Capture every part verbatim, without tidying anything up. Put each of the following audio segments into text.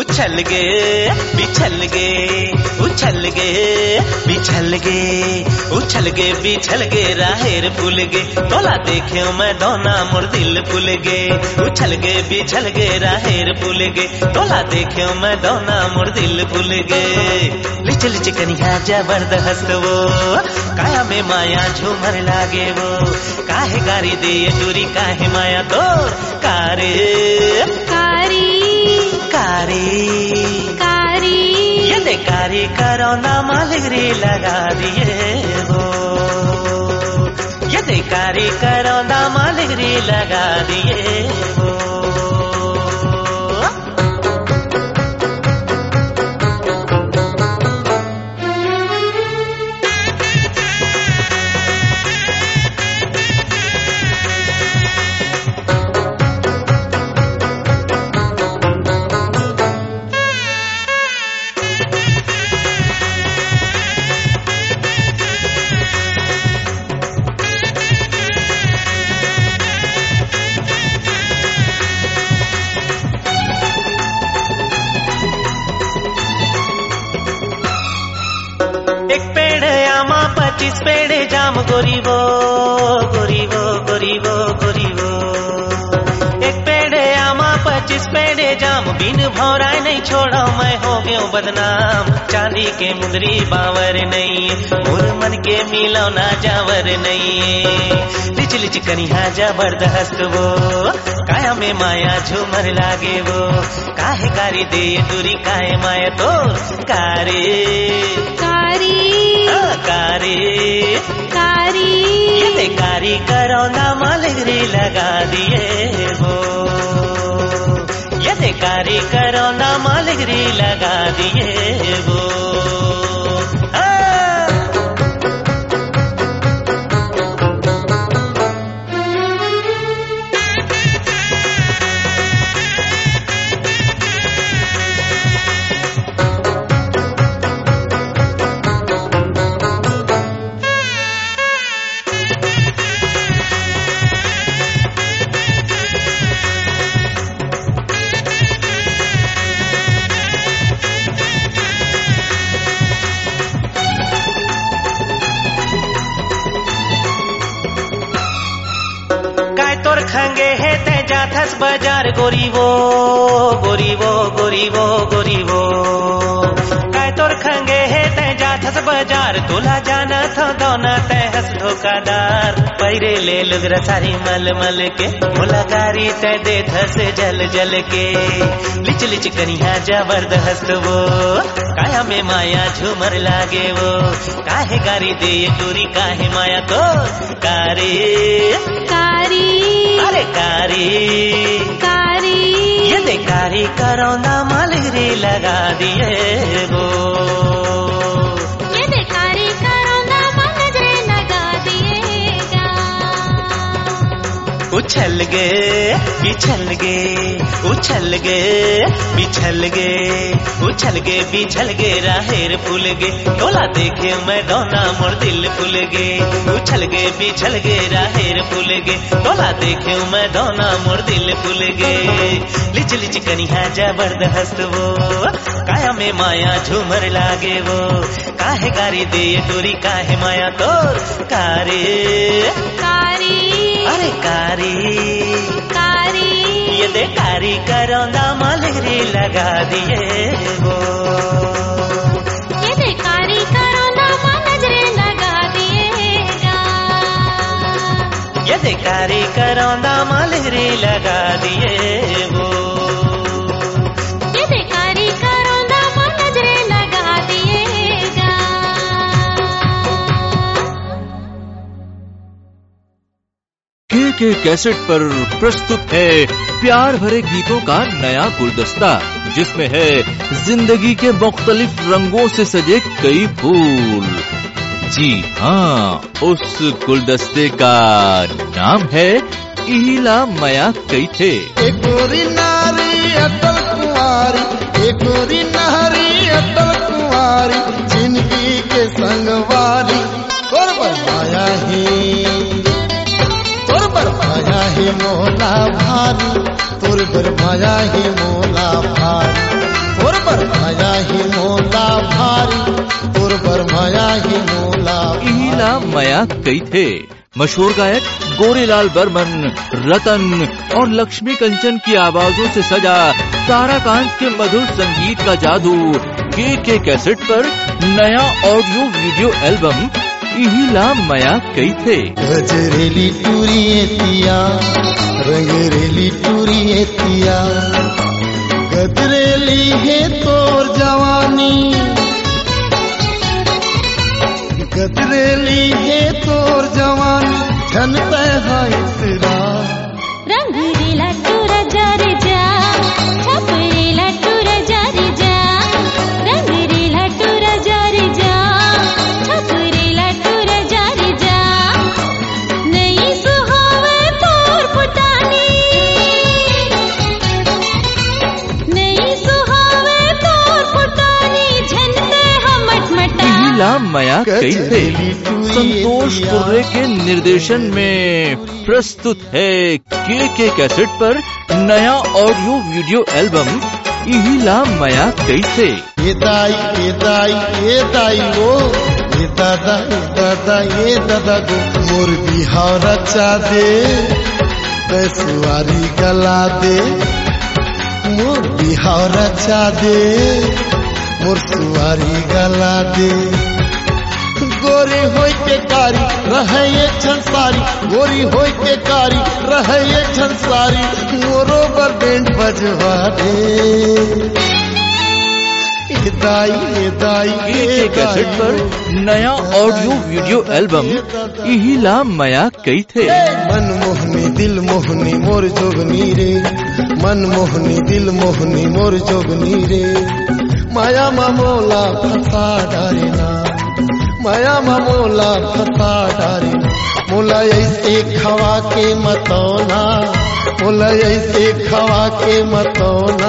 उछल गे बिछल गे उछल गे बिछल गे उछल गे बिछल गे राहेर फूल गे तोला देखे मैं दोना मोर दिल फूल गे उछल गे बिछल गे राहेर फूल गे तोला देखे मैं दोना मोर दिल फूल गे लिच लिच कनिया जबरदस्त वो काया में माया झूमर लागे वो काहे गारी दे दूरी काहे माया तोर कारे कारी कारी कारी ये दे कारी करो ना मालगरी लगा दिए वो ये दे कारी करो ना मालगरी लगा दिए वो पच्चीस पेड़े जाम गोरी वो गोरी वो गोरी वो गोरी वो एक पेड़े आमा पच्चीस पेड़े जाम बिन भौराए नहीं छोड़ो मैं हो गयो बदनाम चांदी के मुंदरी बावर नहीं मोर मन के मिलो ना जावर नहीं लिच लिच कनिया जबरदस्त वो काया में माया झूमर लागे वो काहे कारी दे दूरी काहे माया तो कारे कारी कारी कारी ये दे कारी करो ना मालगरी लगा दिए वो ये दे कारी करो ना मालगरी लगा दिए वो तोर खंगे है ते जाथस बाजार गोरी वो गोरी वो गोरी वो गोरी वो काय तोर खंगे है ते जाथस बाजार तोला जाना था दोना ते हस धोखादार पैरे ले लुगरा सारी मल मल के मुलाकारी ते दे थस जल जल के लिच लिच कनिया जबरदस्त वो काया में माया झूमर लागे वो काहे गारी दे दूरी काहे माया तो कारी कारी अरे कारी कारी ये दे कारी करो ना मालगरी लगा दिए वो ये दे कारी करो ना मालगरी लगा दिएगा उछल गे बिछल गे उछल गे बिछल गे उछल गे बिछल गे राहेर फूल गे तोला देखे मैं दोना मोर दिल फूल गे उछल गे बिछल गे राहेर फूल गे तोला देखे मैं दोना मोर दिल फूल गे लिच लिच कनिया जबरदस्त वो काया में माया झूमर लागे वो काहे गारी दे दूरी काहे माया तोर कारी कारी अरे कारी कारी ये दे कारी करो ना मालगरी लगा दिए वो ये दे कारी करो ना मालगरी लगा दिएगा ये दे कारी करो ना मालगरी लगा दिए वो ये दे कारी करो ना मालगरी लगा दिएगा। के के कैसेट पर प्रस्तुत है प्यार भरे गीतों का नया गुलदस्ता जिसमें है जिंदगी के मुख्तलिफ रंगों से सजे कई फूल। जी हाँ, उस गुलदस्ते का नाम है इहिला मया कई थे। एक गोरी नारी अटल कुंवारी, एक गोरी नारी अटल कुंवारी, जिंदगी के संग वाली तोर माया ही तोर बर माया ही मोला भारी, तोर बर माया ही मोला भारी। माया ही मोला भारी तोर पर माया ही मोला इहिला मया कई थे मशहूर गायक गोरेलाल बर्मन, रतन और लक्ष्मी कंचन की आवाजों से सजा ताराकांत के मधुर संगीत का जादू के के कैसेट पर नया ऑडियो वीडियो एल्बम इहिला मया कई थे। गजरेली टूरी एतिया रंगरेली टूरी एतिया गजरेली है तोर जवानी गजरेली है तोर जवानी छनते है तेरा रंगरेला टूरा जार जा छपरेला टूरा जार जा रंगरेला टूरा जार जा छपरेला टूरा जार जा नहीं सुहावे तोर पुटानी नहीं सुहावे तोर पुटानी झनते हम मटमटा इहिला मया कई थे संतोष कुर्रे के निर्देशन में प्रस्तुत है के के कैसेट पर नया ऑडियो वीडियो एल्बम इहिला मया कई थे। ये दाई ये दाई ये दाई वो ये दादा ये दादा ये दादा गो मोर बिहार रचा दे पैसवारी गला दे मोर बिहार रचा दे मोर सुवारी गला दे गोरी होई के कारी रहे ये छंसारी गोरी होई के कारी रहे ये छंसारी मोरो बर बैंड बजवा दे ये दाई ये दाई के कैसेट पर नया ऑडियो वीडियो एल्बम इहिला मया कई थे। मन मोहनी दिल मोहनी मोर जोगनी रे मन मोहनी दिल मोहनी मोर जोगनी रे माया मामोला फसा डारेना माया मामोला फसा डारेना मोला ऐसे खवा के मतौना मोला ऐसे खवा के मतौना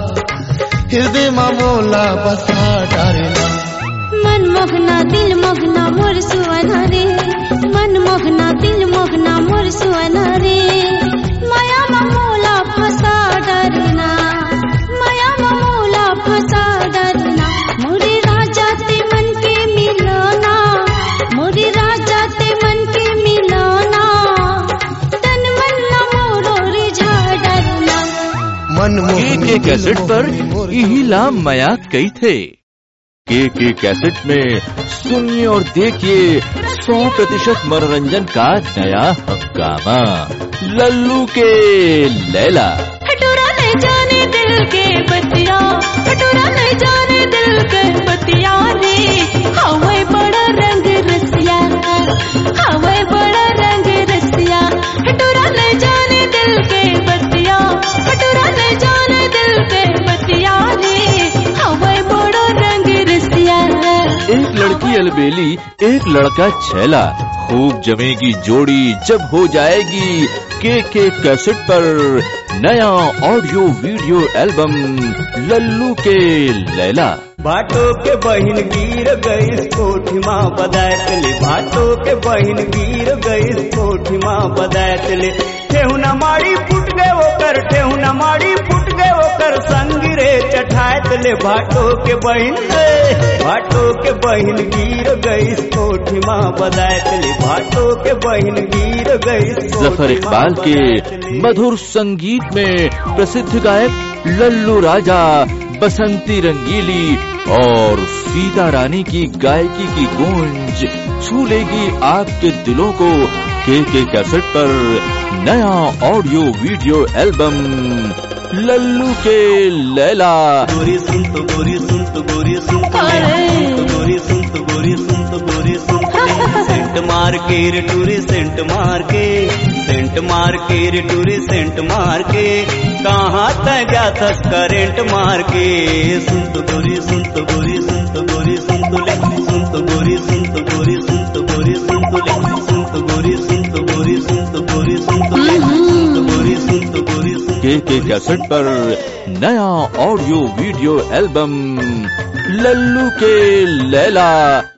हृदय मामोला बसा डारेना मन मोहना दिल मोहना मोर सुवना रे मन मोहना दिल मोहना मोर सुवना रे माया मामोला फसा डरना माया मामोला फसा डरना मोरे राजा ते मन के मिलाना मोरे राजा ते मन के मिलाना तन मन ना मोरो रिझा डरना मन के मोहनी के कैसेट पर इहिला मया कई थे। के के कैसेट में सुनिए और देखिए सौ प्रतिशत मनोरंजन का नया हंगामा लल्लू के लैला। हटोरा ले जाने दिल के बतिया हटोरा ले जाने दिल के बतिया रे हवे बड़ा रंग रसिया हवे बड़ा रंग रसिया हटोरा ले जाने दिल के बतिया हटोरा ले जाने दिल के बतिया रे हवे बड़ा रंग रसिया। एक लड़की अलबेली एक लड़का छैला खूब जमेगी जोड़ी जब हो जाएगी के के कैसेट पर नया ऑडियो वीडियो एल्बम लल्लू के लैला। भाटो के बहिन गिर गई कोठी माँ बदायत ले भाटो के बहिन गिर गई कोठी माँ बदायत ले ठेहुना माड़ी फुट गए ओकर ठेहुना माड़ी फुट गए ओकर संगी रे चठायत ले भाटो के बहिन रे भाटो के बहिन गिर गई कोठी माँ बदायत ले भाटो के बहिन गिर गई। जफर इकबाल के मधुर संगीत में प्रसिद्ध गायक लल्लू राजा, बसंती रंगीली और सीता रानी की गायकी की गूंज छू लेगी आपके दिलों को। के के कैसेट पर नया ऑडियो वीडियो एल्बम लल्लू के लैला। गोरी सुन तो गोरी सुन तो गोरी सुन तो गोरी सुन तो गोरी सुन तो गोरी सुन तो सेंट मार के रे टूरी सेंट मार के सेंट मार के रे टूरी सेंट मार के कहाँ तक जाता करेंट मार के सुन तो गोरी सुन तो गोरी सुन तो गोरी सुन तो ले सुन तो गोरी सुन तो गोरी सुन तो गोरी सुन तो ले सुन तो गोरी सुन तो गोरी सुन तो गोरी सुन तो ले सुन तो गोरी सुन तो गोरी सुन। के के कैसेट पर नया ऑडियो वीडियो एल्बम लल्लू के लैला।